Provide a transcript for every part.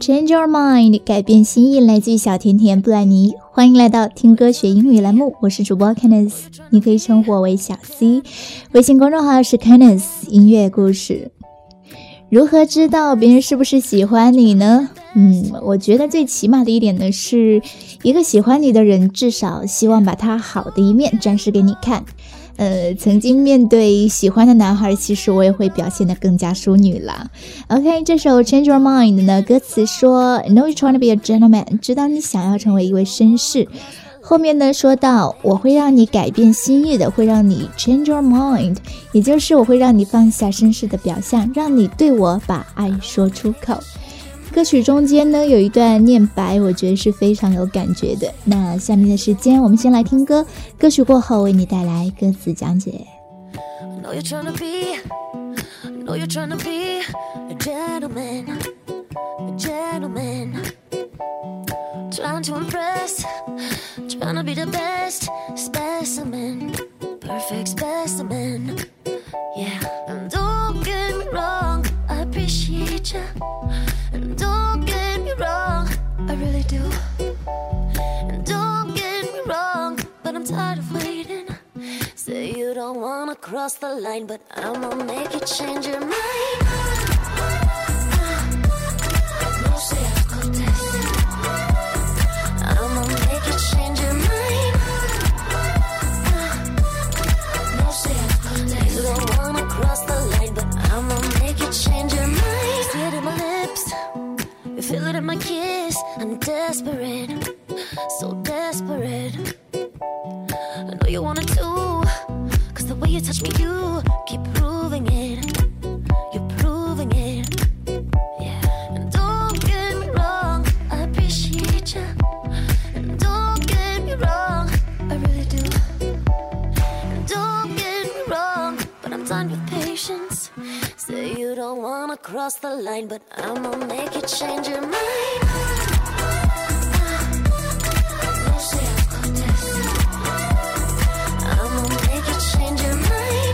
Change Your Mind 改变心意，来自于小甜甜布兰妮。欢迎来到听歌学英语栏目，我是主播 Candice， 你可以称呼我为小 C， 微信公众号是 Candice 音乐故事。如何知道别人是不是喜欢你呢？我觉得最起码的一点呢，是一个喜欢你的人至少希望把他好的一面展示给你看。曾经面对喜欢的男孩，其实我也会表现得更加淑女啦。OK， 这首 Change Your Mind 呢，歌词说 Know you're trying to be a gentleman， 知道你想要成为一位绅士。后面呢说到我会让你改变心意的，会让你 change your mind， 也就是我会让你放下绅士的表象，让你对我把爱说出口。歌曲中间呢有一段念白，我觉得是非常有感觉的。那下面的时间我们先来听歌，歌曲过后为你带来歌词讲解。 Know you're trying to be a gentleman, trying to impress, trying to be the best specimen, perfect specimen. Yeah, and don't get me wrong, I appreciate you. And don't get me wrong, I really do. And don't get me wrong, but I'm tired of waiting. Say you don't wanna cross the line, but I'ma make you change your mind. No se escondes, I'ma make you change your mind. No se escondes, you don't wanna cross the line, but I'ma make you change your mind. See it in my lips, you feel it in my kiss. I'm desperate, so desperate. I know you want it too, cause the way you touch me, you keep proving it. You're proving it, yeah. And don't get me wrong, I appreciate you. And don't get me wrong, I really do. And don't get me wrong, but I'm done with patience. Say you don't wanna cross the line, but I'ma make you change your mind. No se escondes, I'ma make you change your mind.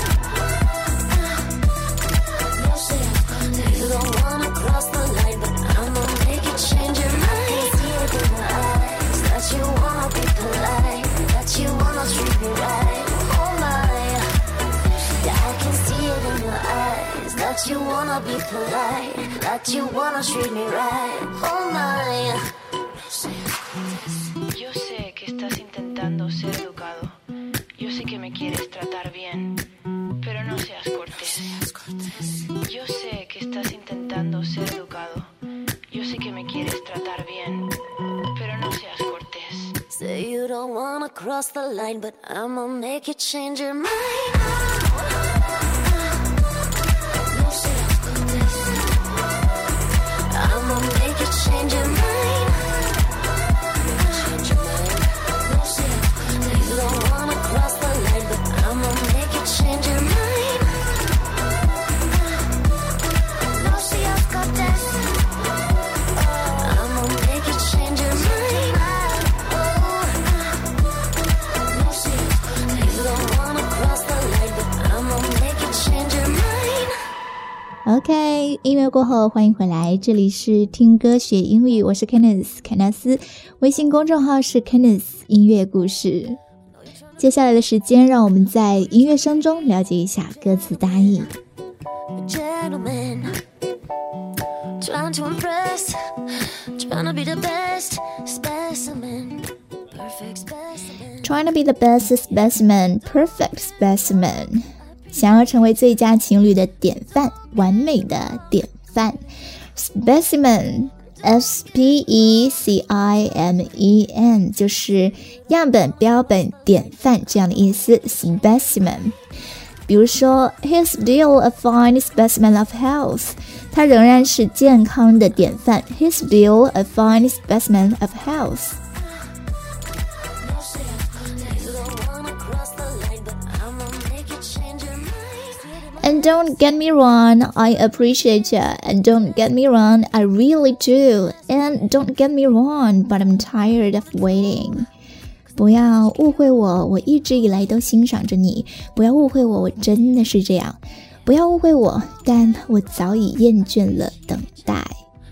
No se escondes, you don't wanna cross the line, but I'ma make you change your mind. See it in my eyes that you wanna be polite, that you wanna treat me right. Oh my, yeah, I can see it in your eyes that you wanna be polite, that you wanna treat me right. Oh my. Yo sé que estás intentando ser educado. Yo sé que me quieres tratar bien, pero no seas cortés. Yo sé que estás intentando ser educado. Yo sé que me quieres tratar bien, pero no seas cortés. Say you don't wanna cross the line, but I'ma make you change your mind. No se escondes, I'ma make you change your mind. No se escondes, you don't wanna cross the line, but I'ma make you change your mind. No se escondes, I'ma make you change your mind. No se escondes, you don't wanna cross the line, but I'ma make you change your mind. OK， 音乐过后欢迎回来，这里是听歌学英语，我是 Candice 凯纳斯，微信公众号是 Candice 音乐故事。接下来的时间让我们在音乐声中了解一下歌词大意。 Gentleman, trying to impress, trying to be the best specimen, perfect specimen. Trying to be the best specimen, perfect specimen， 想要成为最佳情侣的典范，完美的典范。 Specimen S-P-E-C-I-M-E-N 就是样本、标本、典范这样的意思。 Specimen， 比如说 He's still a fine specimen of health， 他仍然是健康的典范。 He's still a fine specimen of health。And don't get me wrong, I appreciate you. And don't get me wrong, I really do. And don't get me wrong, but I'm tired of waiting. 不要误会我，我一直以来都欣赏着你。不要误会我，我真的是这样。不要误会我，但我早已厌倦了等待。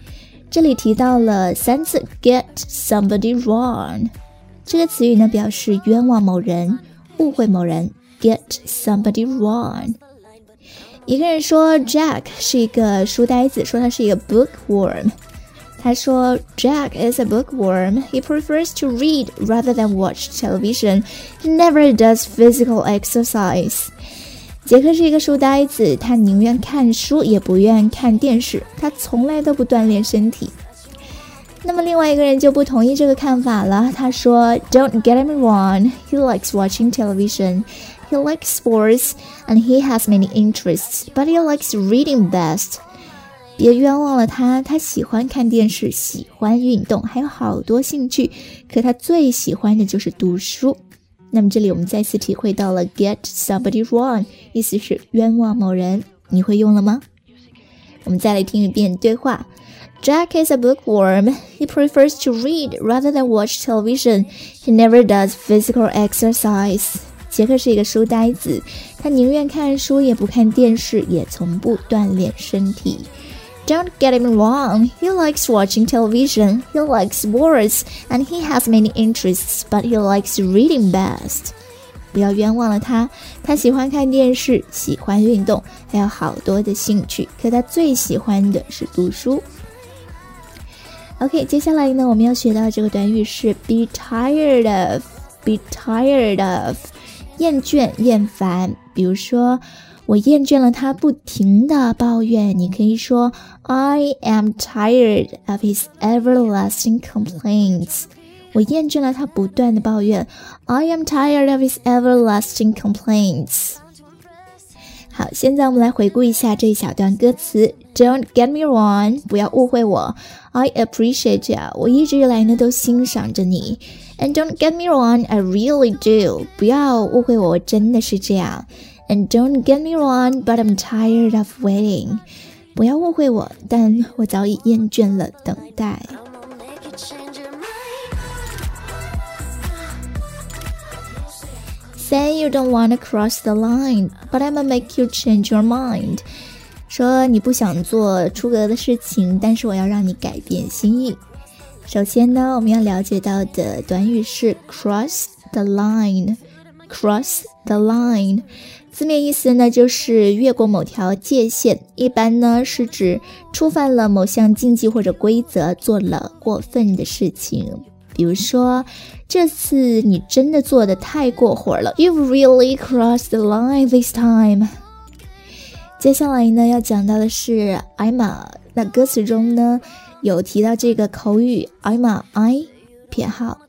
这里提到了3次 get somebody wrong， 这个词语呢表示冤枉某人，误会某人， get somebody wrong。 一个人说 Jack 是一个书呆子，说他是一个 bookworm。他说 Jack is a bookworm. He prefers to read rather than watch television. He never does physical exercise. 杰克是一个书呆子，他宁愿看书也不愿看电视，他从来都不锻炼身体。那么另外一个人就不同意这个看法了，他说 Don't get him wrong. He likes watching television. He likes sports and he has many interests, but he likes reading best.别冤枉了他，他喜欢看电视，喜欢运动，还有好多兴趣，可他最喜欢的就是读书。那么这里我们再次体会到了 get somebody wrong， 意思是冤枉某人，你会用了吗？我们再来听一遍对话。 Jack is a bookworm. He prefers to read rather than watch television. He never does physical exercise. 杰克是一个书呆子，他宁愿看书也不看电视，也从不锻炼身体。Don't get him wrong. He likes watching television. He likes sports, and he has many interests, but he likes reading best. 不要冤枉了他，他喜欢看电视，喜欢运动，还有好多的兴趣，可他最喜欢的是读书。OK， 接下来呢，我们要学到这个短语是 be tired of. Be tired of， 厌倦、厌烦。比如说我厌倦了他不停的抱怨，你可以说 I am tired of his everlasting complaints. 我厌倦了他不断的抱怨 I am tired of his everlasting complaints. 好，现在我们来回顾一下这一小段歌词。 Don't get me wrong， 不要误会我， I appreciate you， 我一直以来呢都欣赏着你， And don't get me wrong, I really do， 不要误会我，我真的是这样。And don't get me wrong, but I'm tired of waiting. 不要误会我，但我早已厌倦了等待。Say you don't want to cross the line, but I'm gonna make you change your mind. 说你不想做出格的事情，但是我要让你改变心意。首先呢，我们要了解到的短语是 cross the line. Cross the line。字面意思呢就是越过某条界限，一般呢是指触犯了某项禁忌或者规则，做了过分的事情。比如说这次你真的做得太过火了， You've really crossed the line this time。 接下来呢要讲到的是 I'm， 那歌词中呢有提到这个口语 I'm I 偏好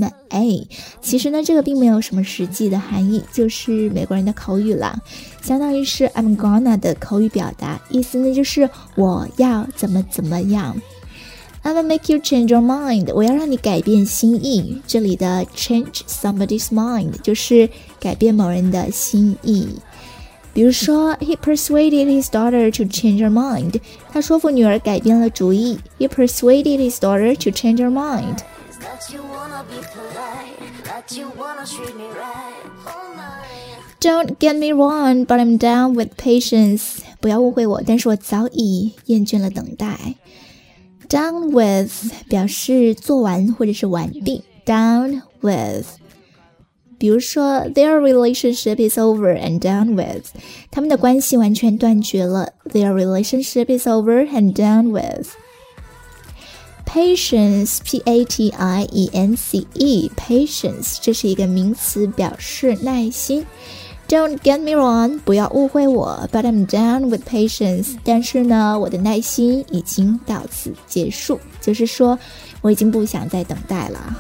MA， 其实呢这个并没有什么实际的含义，就是美国人的口语啦，相当于是 I'm gonna 的口语表达，意思呢就是我要怎么怎么样。 I'm gonna make you change your mind， 我要让你改变心意，这里的 change somebody's mind 就是改变某人的心意。比如说 He persuaded his daughter to change her mind， 他说服女儿改变了主意。 He persuaded his daughter to change her mind。Don't get me wrong, but I'm down with patience. 不要误会我，但是我早已厌倦了等待。Done with 表示做完或者是完毕。Down with， 比如说 Their relationship is over and done with， 他们的关系完全断绝了。Their relationship is over and done with。Patience, P-A-T-I-E-N-C-E, patience 这是一个名词，表示耐心。Don't get me wrong， 不要误会我 but I'm done with patience， 但是呢我的耐心已经到此结束，就是说我已经不想再等待了。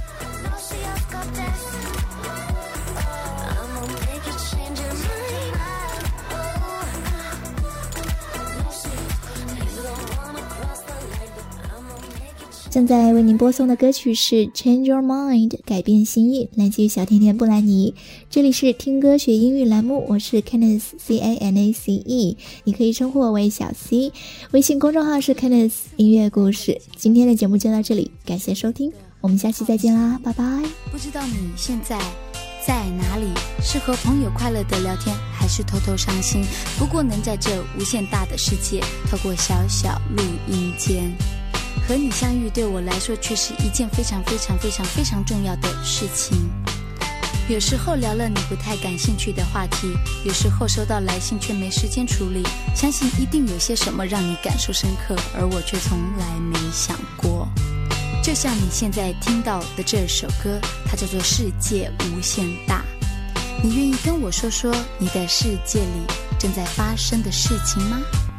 正在为您播送的歌曲是 Change Your Mind， 改变心意，来自于小甜甜布兰妮。这里是听歌学英语栏目，我是 Candice C-A-N-A-C-E， 你可以称呼我为小 C， 微信公众号是 Candice 音乐故事。今天的节目就到这里，感谢收听，我们下期再见啦，拜拜。 不知道你现在在哪里，是和朋友快乐的聊天，还是偷偷伤心？不过能在这无限大的世界，透过小小录音间和你相遇对我来说却是一件非常非常非常非常重要的事情。有时候聊了你不太感兴趣的话题，有时候收到来信却没时间处理，相信一定有些什么让你感受深刻，而我却从来没想过。就像你现在听到的这首歌，它叫做《世界无限大》。你愿意跟我说说你的世界里正在发生的事情吗？